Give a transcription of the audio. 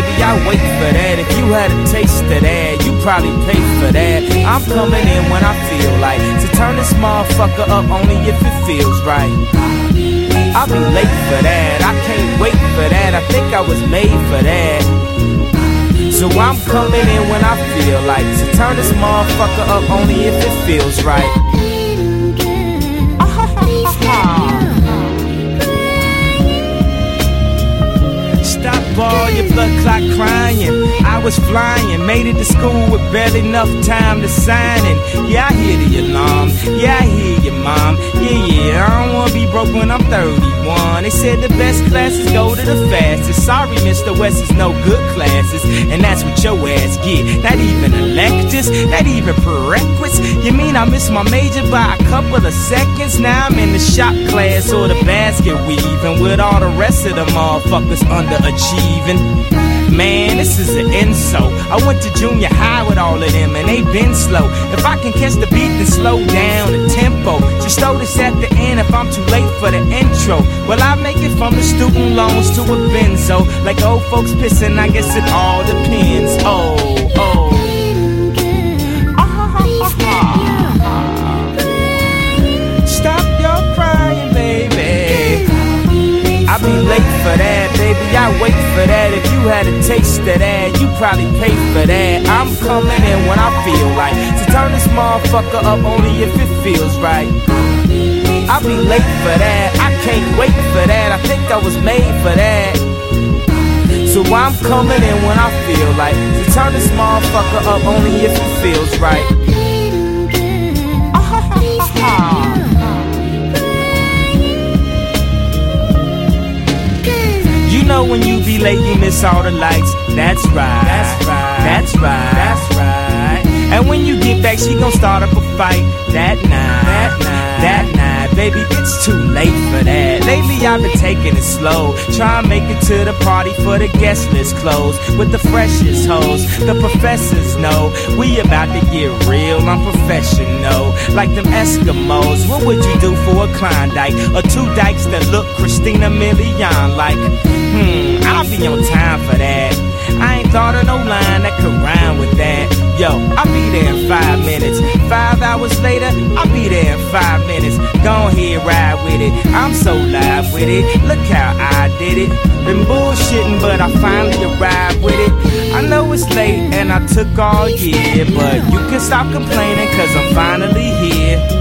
baby, I wait for that. If you had a taste of that, you probably pay for that. I'm coming in when I feel like to turn this motherfucker up only if it feels right. I'll be late for that, I can't wait for that. I think I was made for that. So I'm coming in when I feel like to turn this motherfucker up only if it feels right. Stop all your blood clot crying. I was flying, made it to school with barely enough time to sign in. Yeah, I hear the alarm. Yeah, I hear you, mom. Yeah, I don't wanna be broke when I'm 31. They said the best classes go to the fastest. Sorry, Mr. West is no good classes, and that's what your ass get. Not even electives, not even prerequisites. You mean I missed my major by a couple of seconds? Now I'm in the shop class or the basket weaving with all the rest of the motherfuckers underachieving. Man, this is an insult. I went to junior high with all of them and they been slow. If I can catch the beat, then slow down the tempo. Just throw this at the end if I'm too late for the intro. Well, I make it from the student loans to a benzo. Like old folks pissing, I guess it all depends. Oh. Stop your crying, baby. I'll be late for that, baby, I wait for that. If you had a taste of that, you probably pay for that. I'm coming in when I feel like to turn this motherfucker up only if it feels right. I'll be late for that, I can't wait for that. I think I was made for that. So I'm coming in when I feel like to turn this motherfucker up only if it feels right. You know when you be late, you miss all the lights. That's right, that's right, that's right, that's right. And when you get back, she gon' start up a fight. That night, baby, it's too late for that. Lately I've been taking it slow, try to make it to the party for the guest list closed. With the freshest hoes, the professors know we about to get real, I'm professional. Like them Eskimos, what would you do for a Klondike? Or two dykes that look Christina Milian like? I'll be on time for that. I ain't thought of no line that could rhyme with that. Yo, I'll be there in 5 minutes. 5 hours later, I'll be there in 5 minutes. Go ahead, ride with it. I'm so live with it. Look how I did it. Been bullshitting, but I finally arrived with it. I know it's late and I took all year, but you can stop complaining cause I'm finally here.